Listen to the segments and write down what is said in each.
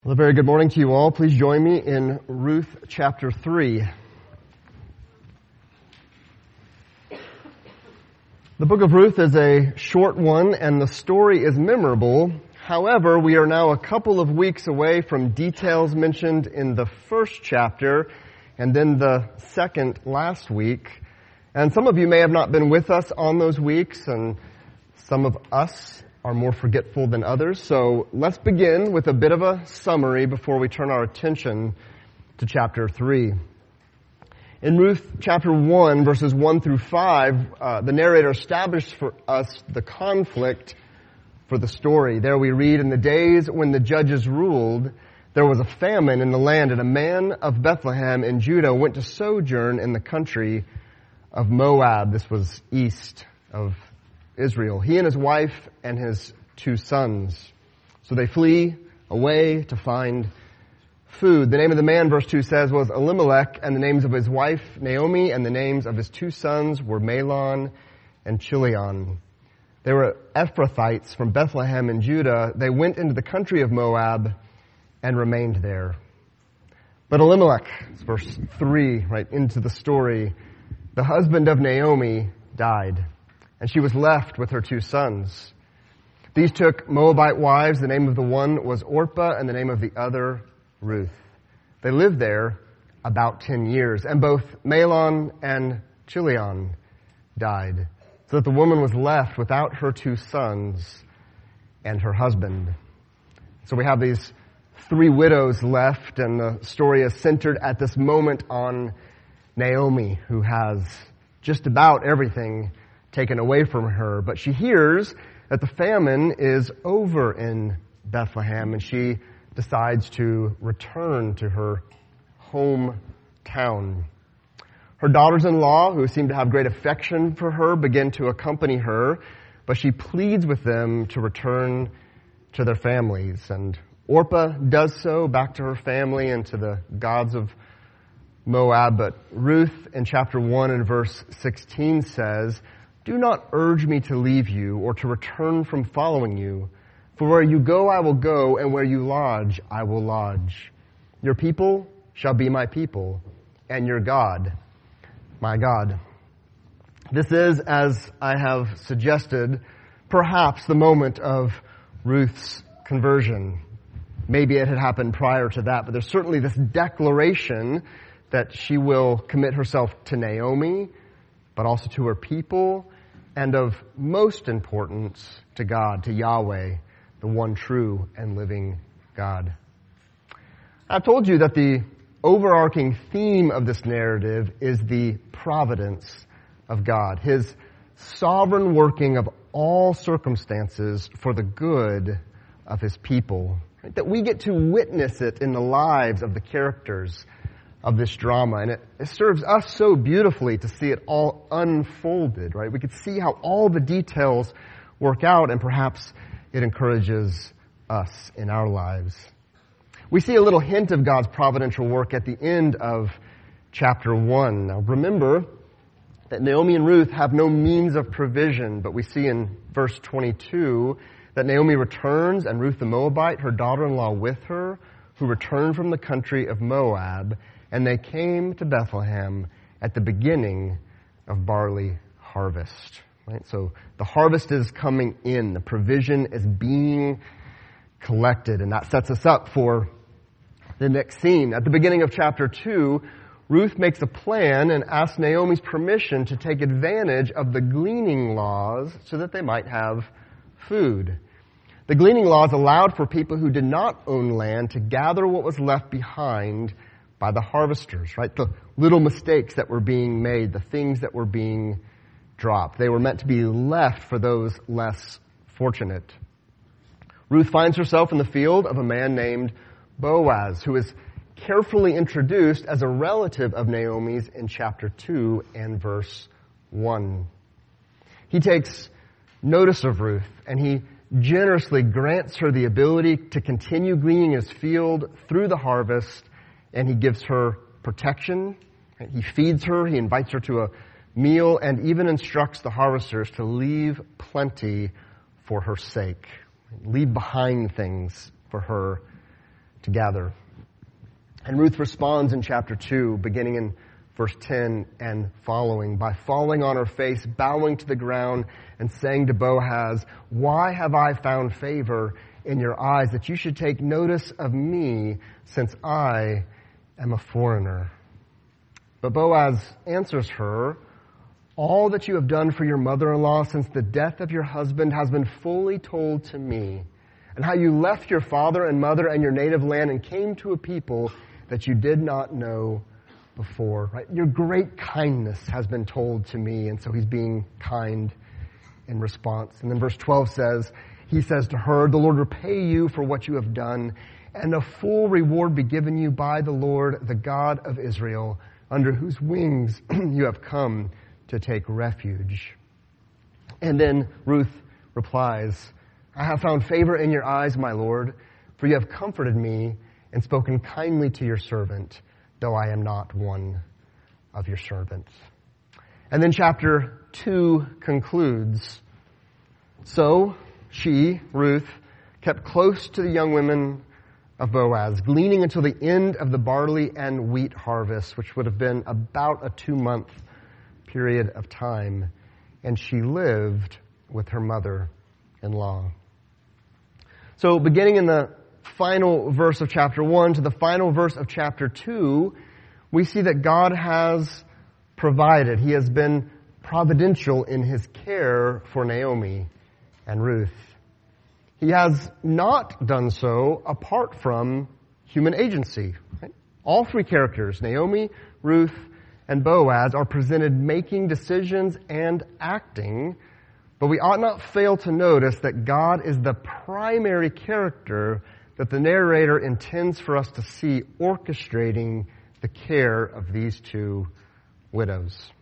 Well, a very good morning to you all. Please join me in Ruth chapter 3. The book of Ruth is a short one and the story is memorable. However, we are now a couple of weeks away from details mentioned in the first chapter and then the second last week. And some of you may have not been with us on those weeks, and some of us are more forgetful than others. So let's begin with a bit of a summary before we turn our attention to chapter 3. In Ruth chapter 1, verses 1 through 5, the narrator established for us the conflict for the story. There we read, "In the days when the judges ruled, there was a famine in the land, and a man of Bethlehem in Judah went to sojourn in the country of Moab." This was east of Israel. He and his wife and his 2 sons. So they flee away to find food. The name of the man, verse 2 says, was Elimelech, and the names of his wife Naomi, and the names of his 2 sons were Mahlon and Chilion. They were Ephrathites from Bethlehem in Judah. They went into the country of Moab and remained there. But Elimelech, verse 3, right into the story, the husband of Naomi died, and she was left with her 2 sons. These took Moabite wives. The name of the one was Orpah, and the name of the other, Ruth. They lived there about 10 years, and both Mahlon and Chilion died, so that the woman was left without her 2 sons and her husband. So we have these 3 widows left, and the story is centered at this moment on Naomi, who has just about everything taken away from her. But she hears that the famine is over in Bethlehem, and she decides to return to her hometown. Her daughters-in-law, who seem to have great affection for her, begin to accompany her, but she pleads with them to return to their families. And Orpah does so, back to her family and to the gods of Moab. But Ruth in chapter 1 and verse 16 says, "Do not urge me to leave you or to return from following you. For where you go, I will go, and where you lodge, I will lodge. Your people shall be my people, and your God, my God." This is, as I have suggested, perhaps the moment of Ruth's conversion. Maybe it had happened prior to that, but there's certainly this declaration that she will commit herself to Naomi, but also to her people, and of most importance, to God, to Yahweh, the one true and living God. I've told you that the overarching theme of this narrative is the providence of God, His sovereign working of all circumstances for the good of His people. Right? That we get to witness it in the lives of the characters of this drama, and it serves us so beautifully to see it all unfolded, right? We could see how all the details work out, and perhaps it encourages us in our lives. We see a little hint of God's providential work at the end of chapter 1. Now remember that Naomi and Ruth have no means of provision, but we see in verse 22 that Naomi returns, and Ruth the Moabite, her daughter-in-law with her, who returned from the country of Moab, and they came to Bethlehem at the beginning of barley harvest. Right? So the harvest is coming in. The provision is being collected. And that sets us up for the next scene. At the beginning of chapter 2, Ruth makes a plan and asks Naomi's permission to take advantage of the gleaning laws so that they might have food. The gleaning laws allowed for people who did not own land to gather what was left behind by the harvesters, right? The little mistakes that were being made, the things that were being dropped. They were meant to be left for those less fortunate. Ruth finds herself in the field of a man named Boaz, who is carefully introduced as a relative of Naomi's in chapter 2 and verse 1. He takes notice of Ruth, and he generously grants her the ability to continue gleaning his field through the harvest, and he gives her protection. He feeds her, he invites her to a meal, and even instructs the harvesters to leave plenty for her sake. Leave behind things for her to gather. And Ruth responds in chapter 2, beginning in verse 10 and following, by falling on her face, bowing to the ground, and saying to Boaz, "Why have I found favor in your eyes that you should take notice of me, since I am a foreigner?" But Boaz answers her, "All that you have done for your mother-in-law since the death of your husband has been fully told to me, and how you left your father and mother and your native land and came to a people that you did not know before." Right? Your great kindness has been told to me, and so he's being kind in response. And then verse 12 says, he says to her, "The Lord repay you for what you have done, and a full reward be given you by the Lord, the God of Israel, under whose wings you have come to take refuge." And then Ruth replies, "I have found favor in your eyes, my Lord, for you have comforted me and spoken kindly to your servant, though I am not one of your servants." And then chapter 2 concludes, "So she, Ruth, kept close to the young women of Boaz, gleaning until the end of the barley and wheat harvest," which would have been about a 2-month period of time. "And she lived with her mother-in-law." So beginning in the final verse of chapter 1 to the final verse of chapter 2, we see that God has provided. He has been providential in his care for Naomi and Ruth. He has not done so apart from human agency. Right? All three characters, Naomi, Ruth, and Boaz, are presented making decisions and acting, but we ought not fail to notice that God is the primary character that the narrator intends for us to see orchestrating the care of these two widows.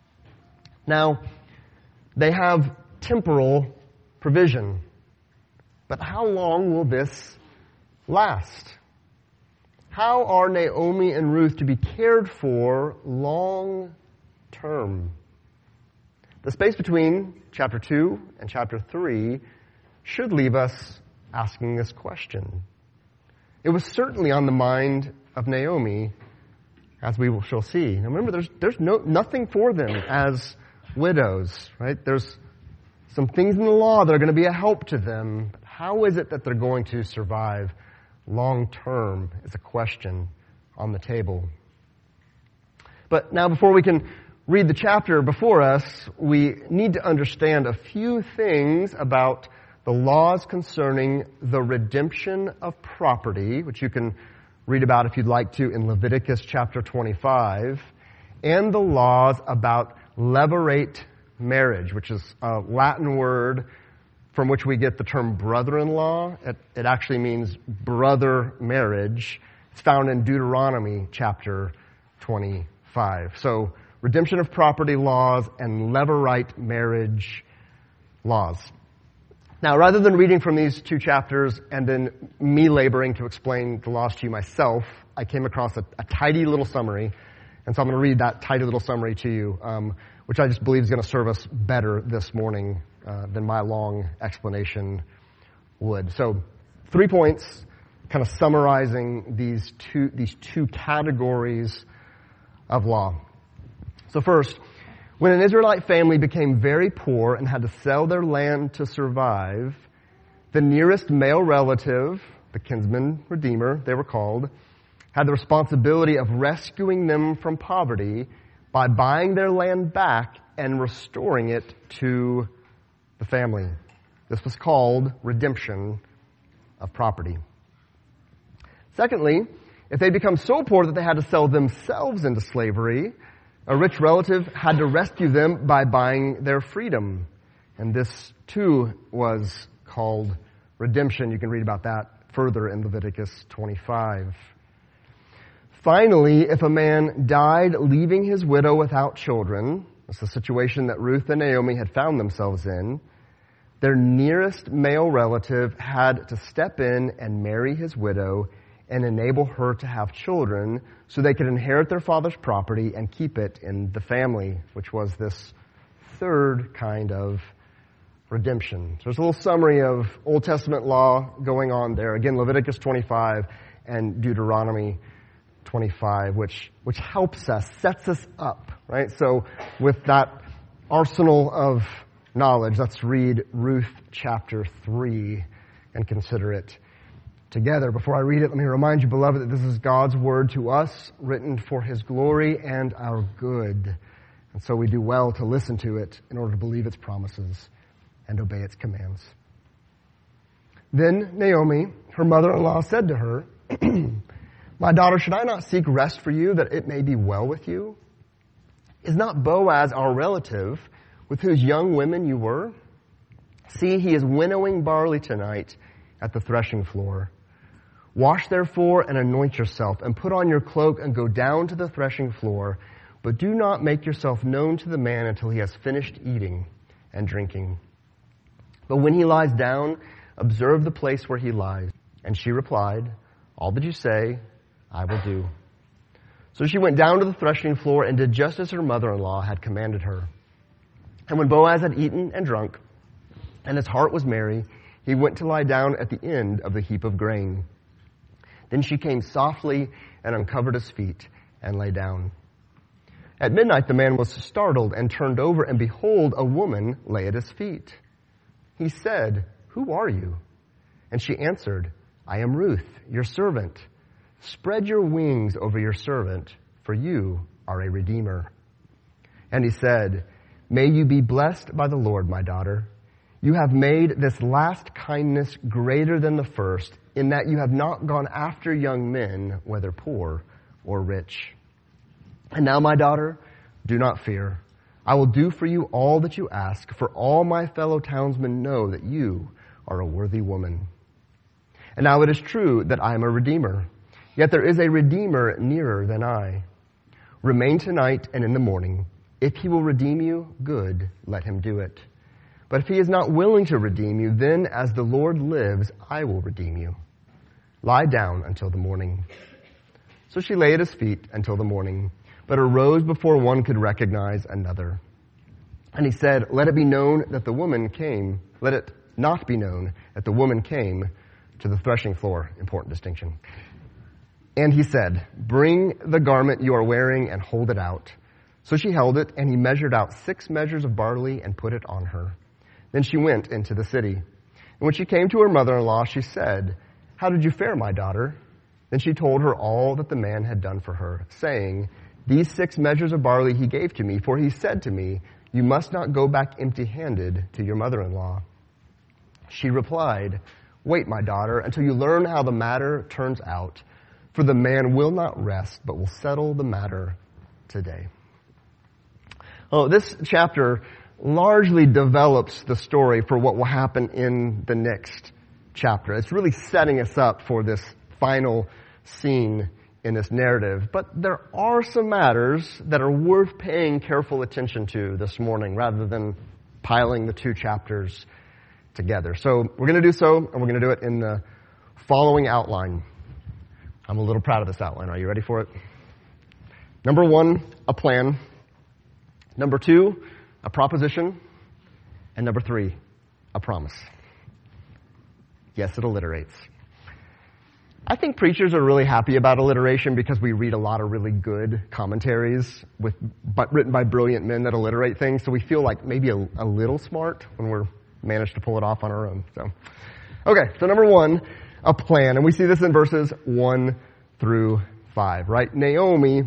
Now, they have temporal provision. But how long will this last? How are Naomi and Ruth to be cared for long term? The space between chapter 2 and chapter 3 should leave us asking this question. It was certainly on the mind of Naomi, as we shall see. Now remember, there's nothing for them as widows, right? There's some things in the law that are going to be a help to them. How is it that they're going to survive long term is a question on the table. But now before we can read the chapter before us, we need to understand a few things about the laws concerning the redemption of property, which you can read about if you'd like to in Leviticus chapter 25, and the laws about levirate marriage, which is a Latin word from which we get the term brother-in-law. It actually means brother marriage. It's found in Deuteronomy chapter 25. So, redemption of property laws and levirate marriage laws. Now, rather than reading from these two chapters and then me laboring to explain the laws to you myself, I came across a tidy little summary. And so I'm going to read that tidy little summary to you, which I just believe is going to serve us better this morning than my long explanation would. So 3 points, kind of summarizing these two categories of law. So first, when an Israelite family became very poor and had to sell their land to survive, the nearest male relative, the kinsman redeemer, they were called, had the responsibility of rescuing them from poverty by buying their land back and restoring it to the family. This was called redemption of property. Secondly, if they become so poor that they had to sell themselves into slavery, a rich relative had to rescue them by buying their freedom. And this, too, was called redemption. You can read about that further in Leviticus 25. Finally, if a man died leaving his widow without children, that's the situation that Ruth and Naomi had found themselves in, their nearest male relative had to step in and marry his widow and enable her to have children so they could inherit their father's property and keep it in the family, which was this third kind of redemption. So there's a little summary of Old Testament law going on there. Again, Leviticus 25 and Deuteronomy 25, which helps us, sets us up, right? So with that arsenal of knowledge, let's read Ruth chapter 3 and consider it together. Before I read it, let me remind you, beloved, that this is God's word to us, written for his glory and our good. And so we do well to listen to it in order to believe its promises and obey its commands. Then Naomi, her mother-in-law, said to her, My daughter, should I not seek rest for you, that it may be well with you? Is not Boaz our relative, with whose young women you were? See, he is winnowing barley tonight at the threshing floor. Wash therefore and anoint yourself, and put on your cloak and go down to the threshing floor, but do not make yourself known to the man until he has finished eating and drinking. But when he lies down, observe the place where he lies. And she replied, All that you say, I will do. So she went down to the threshing floor and did just as her mother-in-law had commanded her. And when Boaz had eaten and drunk, and his heart was merry, he went to lie down at the end of the heap of grain. Then she came softly and uncovered his feet and lay down. At midnight the man was startled and turned over, and behold, a woman lay at his feet. He said, Who are you? And she answered, I am Ruth, your servant. Spread your wings over your servant, for you are a redeemer. And he said, May you be blessed by the Lord, my daughter. You have made this last kindness greater than the first, in that you have not gone after young men, whether poor or rich. And now, my daughter, do not fear. I will do for you all that you ask, for all my fellow townsmen know that you are a worthy woman. And now it is true that I am a redeemer. Yet there is a redeemer nearer than I. Remain tonight and in the morning. If he will redeem you, good, let him do it. But if he is not willing to redeem you, then as the Lord lives, I will redeem you. Lie down until the morning. So she lay at his feet until the morning, but arose before one could recognize another. And he said, Let it be known that the woman came. Let it not be known that the woman came to the threshing floor. Important distinction. And he said, Bring the garment you are wearing and hold it out. So she held it, and he measured out 6 measures of barley and put it on her. Then she went into the city. And when she came to her mother-in-law, she said, How did you fare, my daughter? Then she told her all that the man had done for her, saying, These 6 measures of barley he gave to me, for he said to me, You must not go back empty-handed to your mother-in-law. She replied, Wait, my daughter, until you learn how the matter turns out, for the man will not rest, but will settle the matter today. Oh, this chapter largely develops the story for what will happen in the next chapter. It's really setting us up for this final scene in this narrative. But there are some matters that are worth paying careful attention to this morning rather than piling the 2 chapters together. So we're going to do so, and we're going to do it in the following outline. I'm a little proud of this outline. Are you ready for it? Number 1, a plan. Number 2, a proposition. And number 3, a promise. Yes, it alliterates. I think preachers are really happy about alliteration because we read a lot of really good commentaries written by brilliant men that alliterate things, so we feel like maybe a little smart when we're managed to pull it off on our own. Okay, so number 1, a plan. And we see this in verses 1 through 5, right? Naomi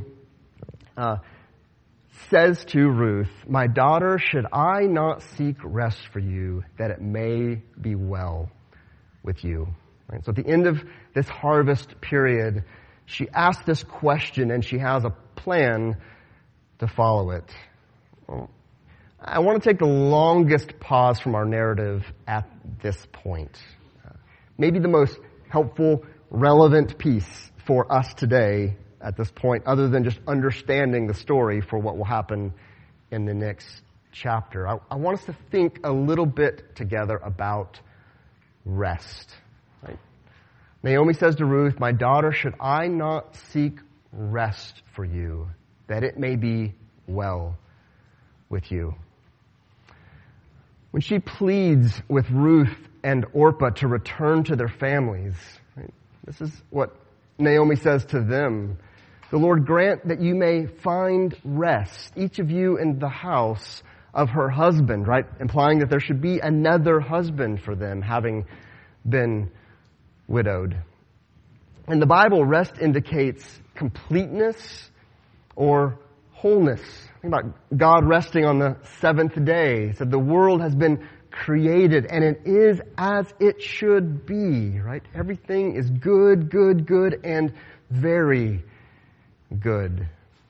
says to Ruth, My daughter, should I not seek rest for you, that it may be well with you? Right? So at the end of this harvest period, she asks this question, and she has a plan to follow it. Well, I want to take the longest pause from our narrative at this point. Maybe the most helpful, relevant piece for us today at this point, other than just understanding the story for what will happen in the next chapter. I want us to think a little bit together about rest. Right? Naomi says to Ruth, My daughter, should I not seek rest for you, that it may be well with you? When she pleads with Ruth and Orpah to return to their families, right, this is what Naomi says to them, "The Lord grant that you may find rest, each of you in the house of her husband," right? Implying that there should be another husband for them, having been widowed. In the Bible, rest indicates completeness or wholeness. Think about God resting on the seventh day. He said the world has been created and it is as it should be, right? Everything is good, good, good, and very good.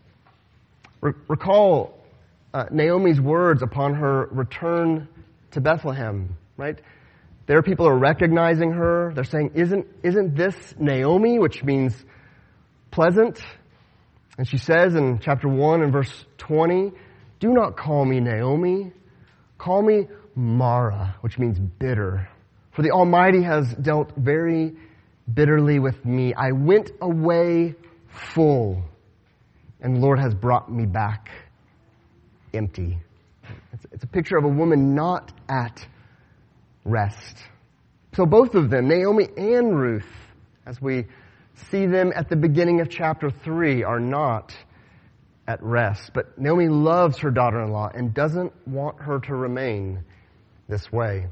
Recall Naomi's words upon her return to Bethlehem, right? There people are recognizing her. They're saying, isn't this Naomi, which means pleasant? And she says in chapter 1 and verse 20, "Do not call me Naomi. Call me Mara," which means bitter. "For the Almighty has dealt very bitterly with me. I went away full, and the Lord has brought me back empty." It's a picture of a woman not at rest. So both of them, Naomi and Ruth, as we see them at the beginning of chapter 3, are not at rest. But Naomi loves her daughter-in-law and doesn't want her to remain this way.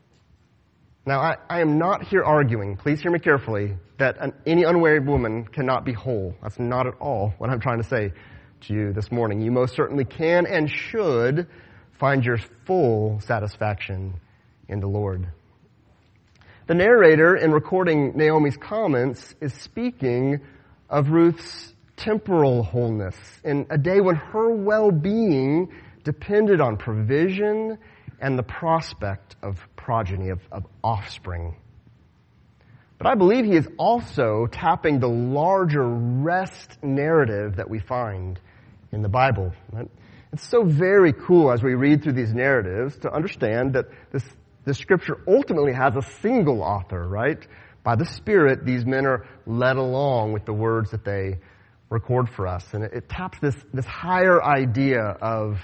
Now, I am not here arguing, please hear me carefully, that any unmarried woman cannot be whole. That's not at all what I'm trying to say to you this morning. You most certainly can and should find your full satisfaction in the Lord. The narrator, in recording Naomi's comments, is speaking of Ruth's temporal wholeness in a day when her well-being depended on provision and the prospect of progeny, of offspring. But I believe he is also tapping the larger rest narrative that we find in the Bible. It's so very cool as we read through these narratives to understand that this scripture ultimately has a single author, right? By the Spirit, these men are led along with the words that they record for us. And it taps this higher idea of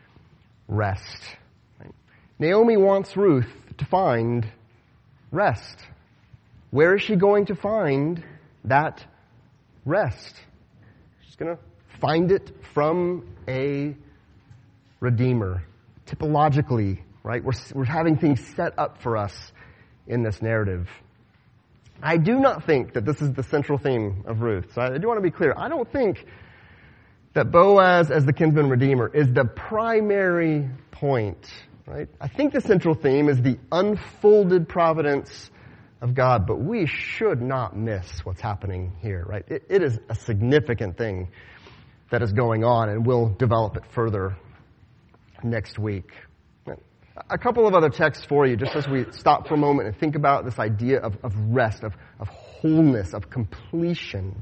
rest. Right? Naomi wants Ruth to find rest. Where is she going to find that rest? She's going to find it from a Redeemer. Typologically, right? We're having things set up for us in this narrative. I do not think that this is the central theme of Ruth. So I do want to be clear. I don't think that Boaz as the kinsman redeemer is the primary point, right? I think the central theme is the unfolded providence of God, but we should not miss what's happening here, right? It is a significant thing that is going on, and we'll develop it further next week. A couple of other texts for you, just as we stop for a moment and think about this idea of rest, of wholeness, of completion.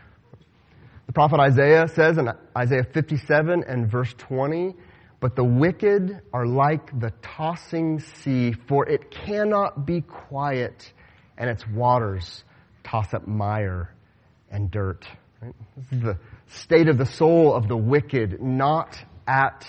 The prophet Isaiah says in Isaiah 57 and verse 20, "But the wicked are like the tossing sea, for it cannot be quiet, and its waters toss up mire and dirt." Right? This is the state of the soul of the wicked, not at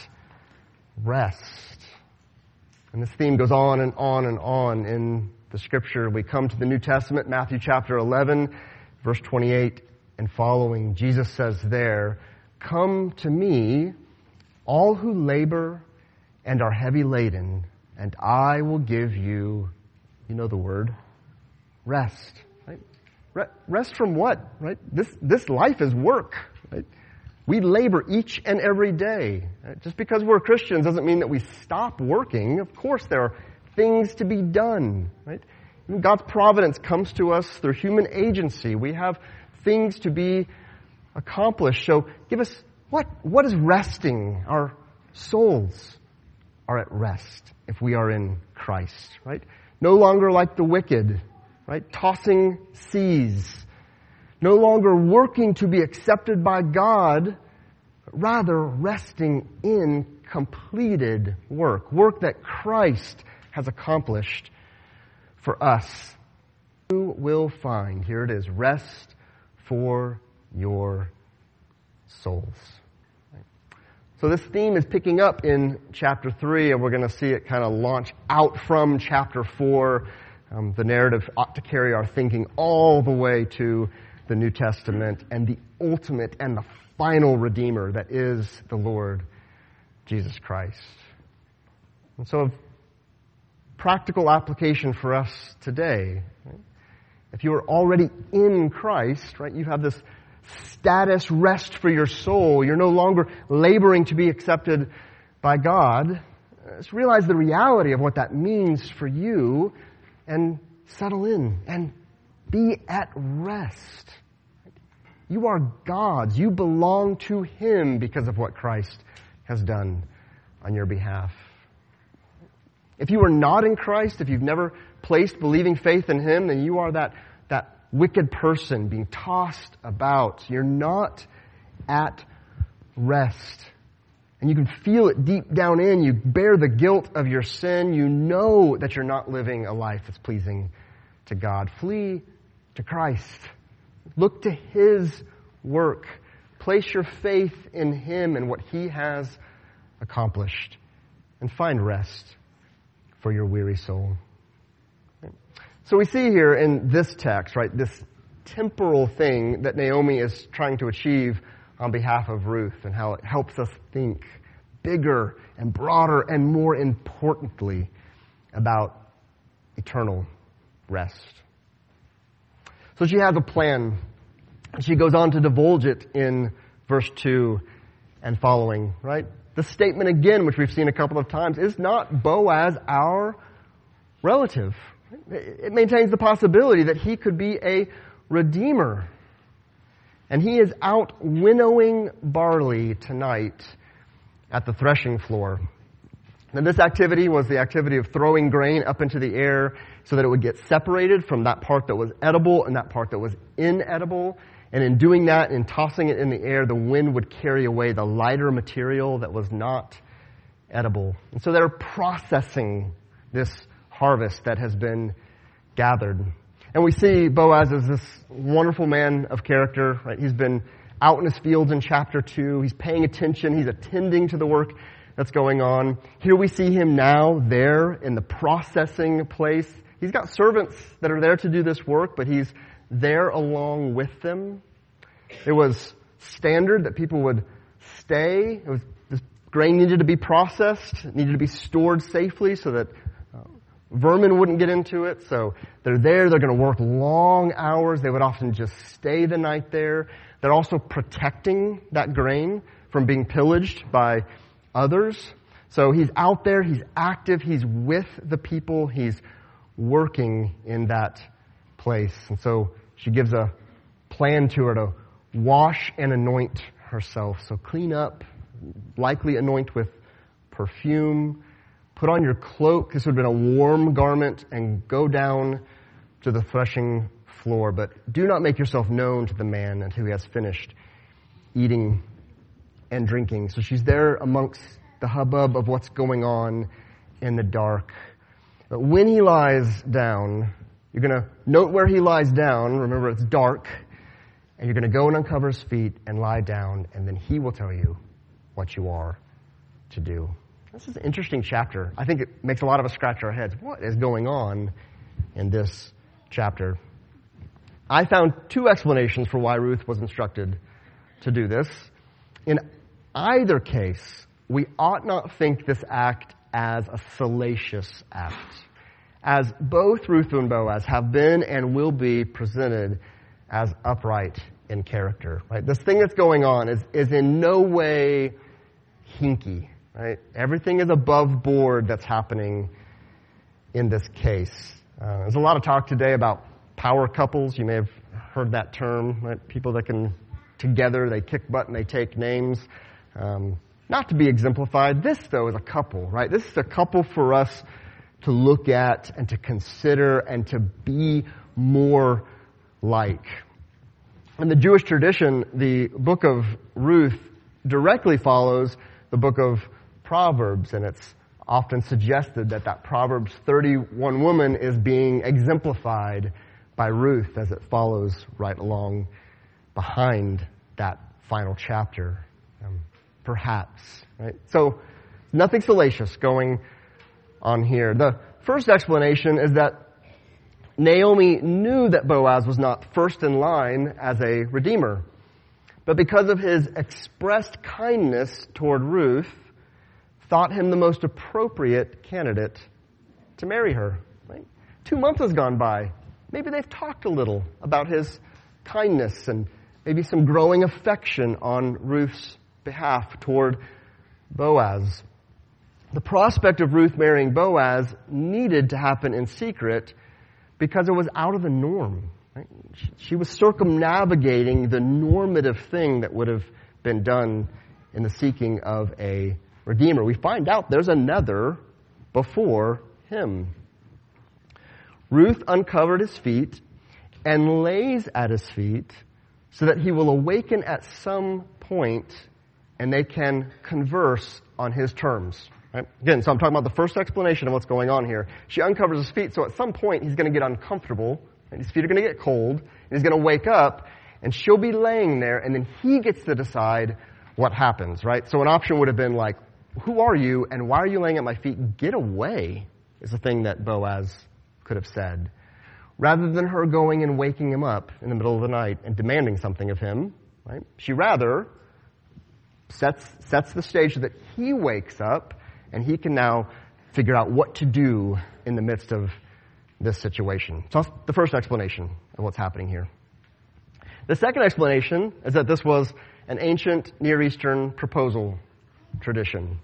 rest. And this theme goes on and on and on in the Scripture. We come to the New Testament, Matthew chapter 11, verse 28 and following. Jesus says there, "Come to me, all who labor and are heavy laden, and I will give you," you know the word, rest. Right? Rest from what? Right? This life is work. Right? We labor each and every day. Just because we're Christians doesn't mean that we stop working. Of course, there are things to be done. Right? God's providence comes to us through human agency. We have things to be accomplished. So give us, what is resting? Our souls are at rest if we are in Christ. Right? No longer like the wicked. Right? Tossing seas. No longer working to be accepted by God, but rather resting in completed work. Work that Christ has accomplished for us. You will find, here it is, rest for your souls. So this theme is picking up in chapter 3, and we're going to see it kind of launch out from chapter 4. The narrative ought to carry our thinking all the way to the New Testament and the ultimate and the final Redeemer that is the Lord Jesus Christ. And so, of practical application for us today, right? If you are already in Christ, right, you have this status rest for your soul. You're no longer laboring to be accepted by God. Just realize the reality of what that means for you and settle in and be at rest. You are God's. You belong to Him because of what Christ has done on your behalf. If you are not in Christ, if you've never placed believing faith in Him, then you are that wicked person being tossed about. You're not at rest. And you can feel it deep down in. You bear the guilt of your sin. You know that you're not living a life that's pleasing to God. Flee to Christ. Look to His work. Place your faith in Him and what He has accomplished. And find rest for your weary soul. So we see here in this text, right, this temporal thing that Naomi is trying to achieve on behalf of Ruth and how it helps us think bigger and broader and more importantly about eternal rest. So she has a plan. She goes on to divulge it in verse 2 and following, right? The statement again, which we've seen a couple of times, is not Boaz our relative. It maintains the possibility that he could be a redeemer. And he is out winnowing barley tonight at the threshing floor. And this activity was the activity of throwing grain up into the air so that it would get separated from that part that was edible and that part that was inedible. And in doing that, in tossing it in the air, the wind would carry away the lighter material that was not edible. And so they're processing this harvest that has been gathered. And we see Boaz as this wonderful man of character, right? He's been out in his fields in chapter 2. He's paying attention. He's attending to the work that's going on. Here we see him now there in the processing place. He's got servants that are there to do this work, but he's there along with them. It was standard that people would stay. This grain needed to be processed. It needed to be stored safely so that vermin wouldn't get into it. So they're there. They're going to work long hours. They would often just stay the night there. They're also protecting that grain from being pillaged by others. So he's out there. He's active. He's with the people. He's working in that place. And so she gives a plan to her to wash and anoint herself. So clean up, likely anoint with perfume. Put on your cloak, this would have been a warm garment, and go down to the threshing floor. But do not make yourself known to the man until he has finished eating and drinking. So she's there amongst the hubbub of what's going on in the dark. But when he lies down, you're going to note where he lies down. Remember, it's dark. And you're going to go and uncover his feet and lie down, and then he will tell you what you are to do. This is an interesting chapter. I think it makes a lot of us scratch our heads. What is going on in this chapter? I found two explanations for why Ruth was instructed to do this. In either case, we ought not think this act as a salacious act, as both Ruth and Boaz have been and will be presented as upright in character. Right? This thing that's going on is in no way hinky. Right? Everything is above board that's happening in this case. There's a lot of talk today about power couples. You may have heard that term, right? People that can together, they kick butt and they take names. Not to be exemplified. This, though, is a couple, right? This is a couple for us to look at and to consider and to be more like. In the Jewish tradition, the book of Ruth directly follows the book of Proverbs, and it's often suggested that Proverbs 31 woman is being exemplified by Ruth as it follows right along behind that final chapter. Perhaps, right? So, nothing salacious going on here. The first explanation is that Naomi knew that Boaz was not first in line as a redeemer, but because of his expressed kindness toward Ruth, thought him the most appropriate candidate to marry her. Right? 2 months has gone by. Maybe they've talked a little about his kindness and maybe some growing affection on Ruth's behalf toward Boaz. The prospect of Ruth marrying Boaz needed to happen in secret because it was out of the norm. Right? She was circumnavigating the normative thing that would have been done in the seeking of a redeemer. We find out there's another before him. Ruth uncovered his feet and lays at his feet so that he will awaken at some point and they can converse on his terms. Right? Again, so I'm talking about the first explanation of what's going on here. She uncovers his feet, so at some point he's going to get uncomfortable, and his feet are going to get cold, and he's going to wake up, and she'll be laying there, and then he gets to decide what happens, right? So an option would have been like, who are you, and why are you laying at my feet? Get away, is the thing that Boaz could have said. Rather than her going and waking him up in the middle of the night and demanding something of him, right? She rather sets the stage so that he wakes up, and he can now figure out what to do in the midst of this situation. So that's the first explanation of what's happening here. The second explanation is that this was an ancient Near Eastern proposal tradition.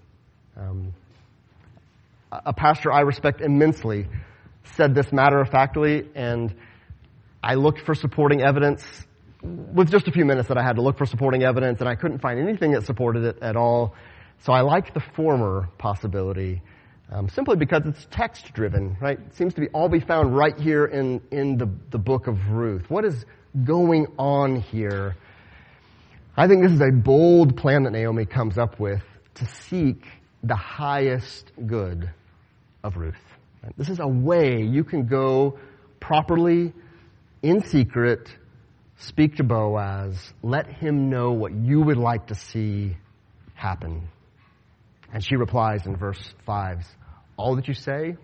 A pastor I respect immensely said this matter-of-factly, and I looked for supporting evidence. With just a few minutes that I had to look for supporting evidence, and I couldn't find anything that supported it at all. So I like the former possibility, simply because it's text-driven, right? It seems to be all be found right here in the book of Ruth. What is going on here? I think this is a bold plan that Naomi comes up with to seek the highest good of Ruth. Right? This is a way you can go properly, in secret, speak to Boaz, let him know what you would like to see happen. And she replies in verse 5, all that you say,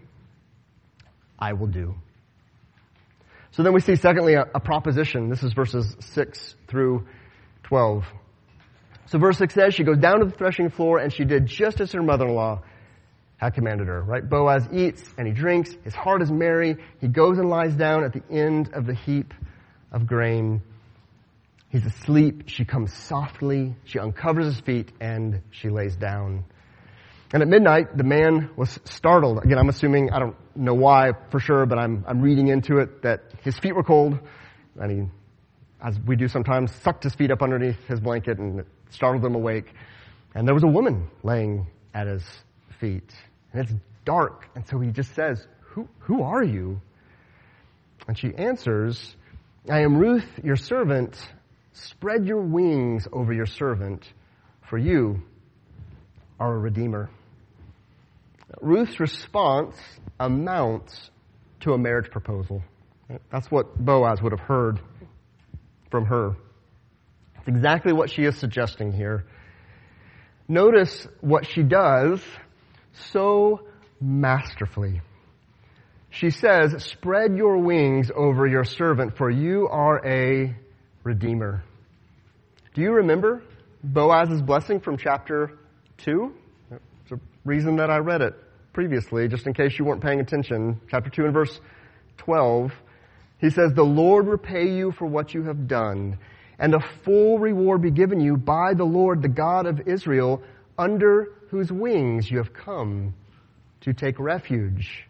I will do. So then we see, secondly, a proposition. This is verses 6 through 12. So verse 6 says, she goes down to the threshing floor, and she did just as her mother-in-law had commanded her. Right? Boaz eats and he drinks. His heart is merry. He goes and lies down at the end of the heap of grain. He's asleep. She comes softly. She uncovers his feet, and she lays down. And at midnight, the man was startled. Again, I'm assuming, I don't know why for sure, but I'm reading into it that his feet were cold, and he, as we do sometimes, sucked his feet up underneath his blanket and it startled him awake. And there was a woman laying at his feet. And it's dark, and so he just says, Who are you? And she answers, I am Ruth, your servant. Spread your wings over your servant, for you are a redeemer. Ruth's response amounts to a marriage proposal. That's what Boaz would have heard from her. It's exactly what she is suggesting here. Notice what she does so masterfully. She says, spread your wings over your servant, for you are a redeemer. Do you remember Boaz's blessing from chapter 2? It's a reason that I read it previously, just in case you weren't paying attention. Chapter 2 and verse 12. He says, the Lord repay you for what you have done, and a full reward be given you by the Lord, the God of Israel, under whose wings you have come to take refuge.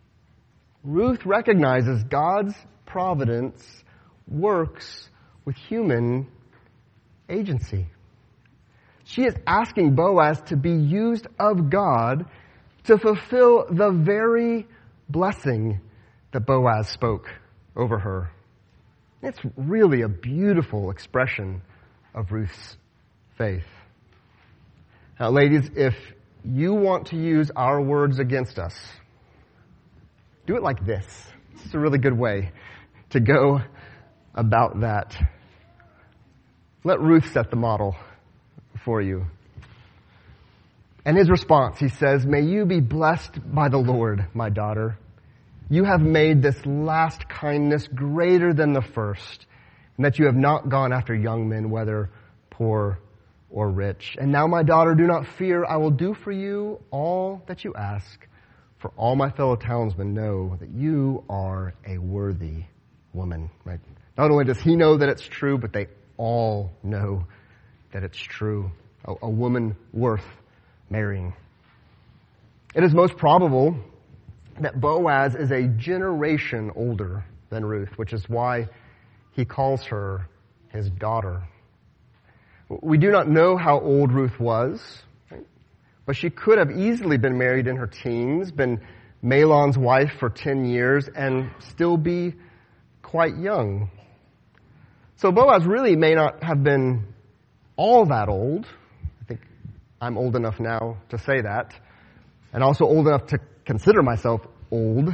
Ruth recognizes God's providence works with human agency. She is asking Boaz to be used of God to fulfill the very blessing that Boaz spoke over her. It's really a beautiful expression of Ruth's faith. Now, ladies, if you want to use our words against us, do it like this. This is a really good way to go about that. Let Ruth set the model for you. And his response, he says, may you be blessed by the Lord, my daughter. you have made this last kindness greater than the first, and that you have not gone after young men, whether poor or rich. And now, my daughter, do not fear. I will do for you all that you ask, for all my fellow townsmen know that you are a worthy woman. Right? Not only does he know that it's true, but they all know that it's true. A woman worth marrying. It is most probable that Boaz is a generation older than Ruth, which is why he calls her his daughter. We do not know how old Ruth was, right? But she could have easily been married in her teens, been Mahlon's wife for 10 years, and still be quite young. So Boaz really may not have been all that old. I think I'm old enough now to say that, and also old enough to consider myself old.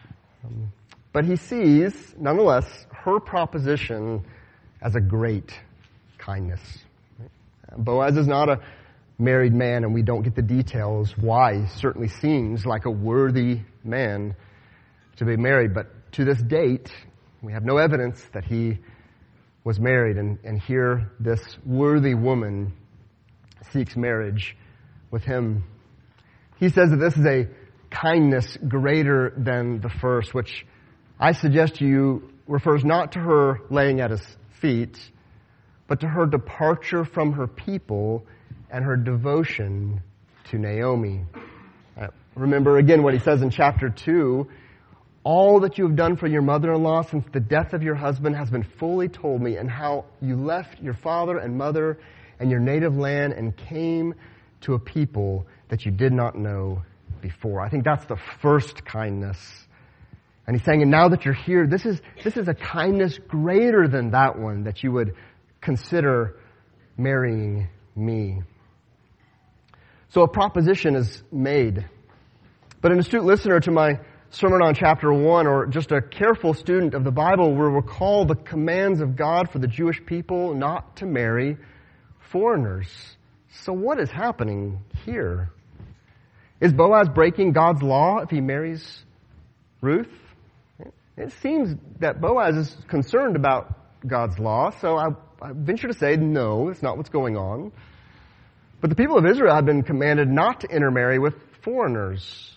But he sees, nonetheless, her proposition as a great kindness. Boaz is not a married man, and we don't get the details why. He certainly seems like a worthy man to be married, but to this date, we have no evidence that he was married, and here this worthy woman seeks marriage with him. He says that this is a kindness greater than the first, which I suggest to you refers not to her laying at his feet, but to her departure from her people and her devotion to Naomi. Remember again what he says in chapter 2, all that you have done for your mother-in-law since the death of your husband has been fully told me, and how you left your father and mother and your native land and came to a people that you did not know before. I think that's the first kindness. And he's saying, and now that you're here, this is a kindness greater than that one, that you would consider marrying me. So a proposition is made. But an astute listener to my sermon on chapter 1, or just a careful student of the Bible, will recall the commands of God for the Jewish people not to marry foreigners. So what is happening here? Is Boaz breaking God's law if he marries Ruth? It seems that Boaz is concerned about God's law, so I venture to say no, that's not what's going on. But the people of Israel have been commanded not to intermarry with foreigners.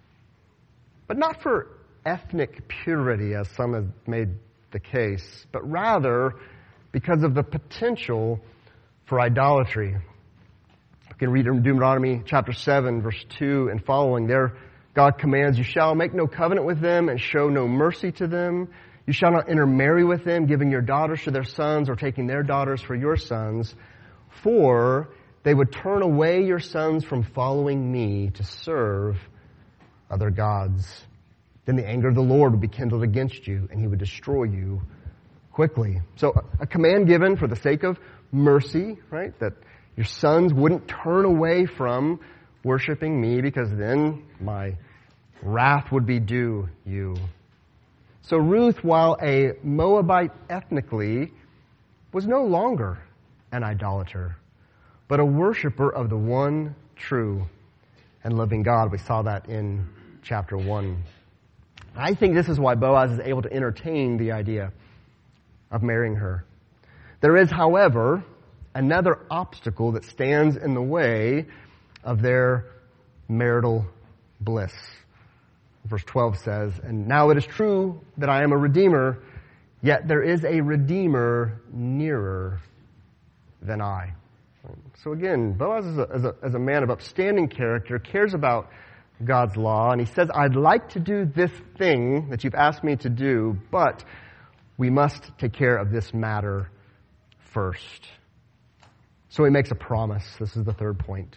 But not for ethnic purity, as some have made the case, but rather because of the potential for idolatry. You can read in Deuteronomy chapter 7, verse 2 and following. There, God commands, you shall make no covenant with them and show no mercy to them. You shall not intermarry with them, giving your daughters to their sons or taking their daughters for your sons, for they would turn away your sons from following me to serve other gods. Then the anger of the Lord would be kindled against you, and he would destroy you quickly. So a command given for the sake of mercy, right? That your sons wouldn't turn away from worshiping me, because then my wrath would be due you. So Ruth, while a Moabite ethnically, was no longer an idolater, but a worshiper of the one true and living God. We saw that in chapter 1. I think this is why Boaz is able to entertain the idea of marrying her. There is, however, another obstacle that stands in the way of their marital bliss. Verse 12 says, and now it is true that I am a redeemer, yet there is a redeemer nearer than I. So again, Boaz is a man of upstanding character, cares about God's law, and he says, I'd like to do this thing that you've asked me to do, but we must take care of this matter first. So he makes a promise. This is the third point.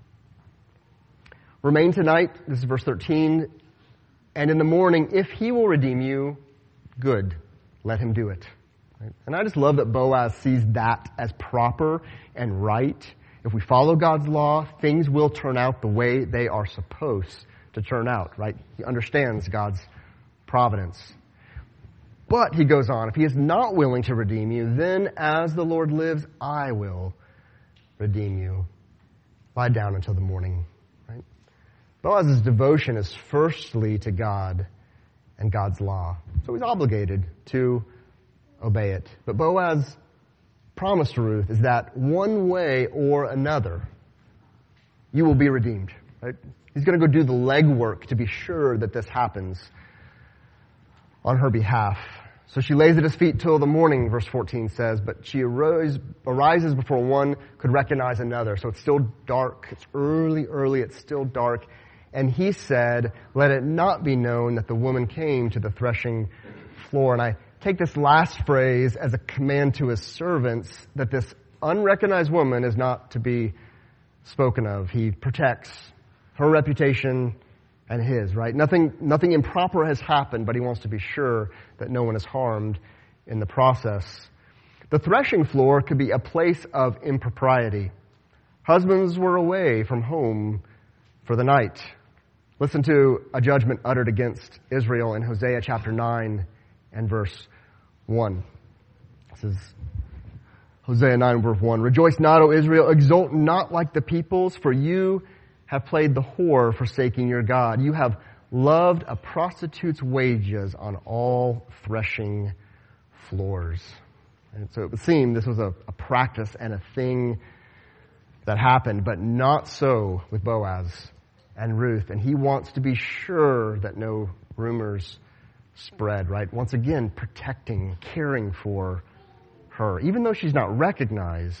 Remain tonight, this is verse 13, and in the morning, if he will redeem you, good, let him do it. Right? And I just love that Boaz sees that as proper and right. If we follow God's law, things will turn out the way they are supposed to turn out, right? He understands God's providence. But, he goes on, if he is not willing to redeem you, then as the Lord lives, I will redeem you. Lie down until the morning. Right? Boaz's devotion is firstly to God and God's law. So he's obligated to obey it. But Boaz's promise to Ruth is that one way or another, you will be redeemed. Right? He's going to go do the legwork to be sure that this happens on her behalf. So she lays at his feet till the morning, verse 14 says, but she arises before one could recognize another. So it's still dark. It's early. It's still dark. And he said, let it not be known that the woman came to the threshing floor. And I take this last phrase as a command to his servants that this unrecognized woman is not to be spoken of. He protects her reputation and his, right? Nothing improper has happened, but he wants to be sure that no one is harmed in the process. The threshing floor could be a place of impropriety. Husbands were away from home for the night. Listen to a judgment uttered against Israel in Hosea chapter 9 and verse 1. This is Hosea 9 verse 1. Rejoice not, O Israel, exult not like the peoples, for you have played the whore, forsaking your God. You have loved a prostitute's wages on all threshing floors. And so it would seem this was a practice and a thing that happened, but not so with Boaz and Ruth. And he wants to be sure that no rumors spread, right? Once again, protecting, caring for her, even though she's not recognized.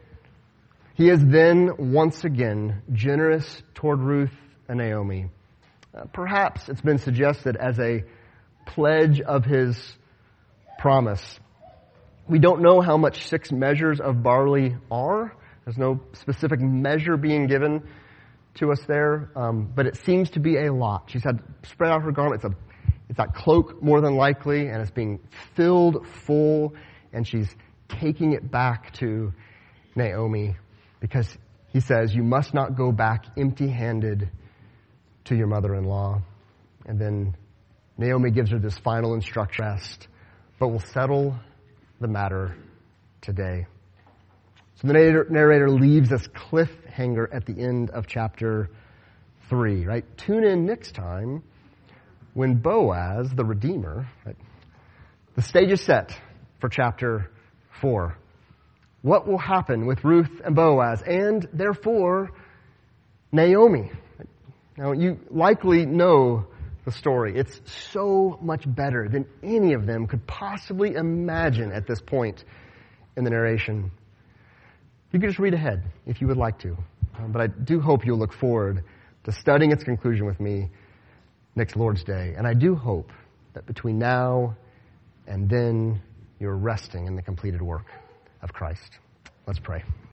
He is then once again generous toward Ruth and Naomi. Perhaps it's been suggested as a pledge of his promise. We don't know how much 6 measures of barley are. There's no specific measure being given to us there, but it seems to be a lot. She's had spread out her garment. It's that cloak more than likely, and it's being filled full, and she's taking it back to Naomi because he says, you must not go back empty-handed to your mother-in-law. And then Naomi gives her this final instruction, but we'll settle the matter today. So the narrator leaves this cliffhanger at the end of chapter 3, right? Tune in next time when Boaz, the Redeemer, right? The stage is set for chapter 4. What will happen with Ruth and Boaz and therefore Naomi? Now you likely know the story. It's so much better than any of them could possibly imagine at this point in the narration. You can just read ahead if you would like to. But I do hope you'll look forward to studying its conclusion with me next Lord's Day. And I do hope that between now and then you're resting in the completed work of Christ. Let's pray.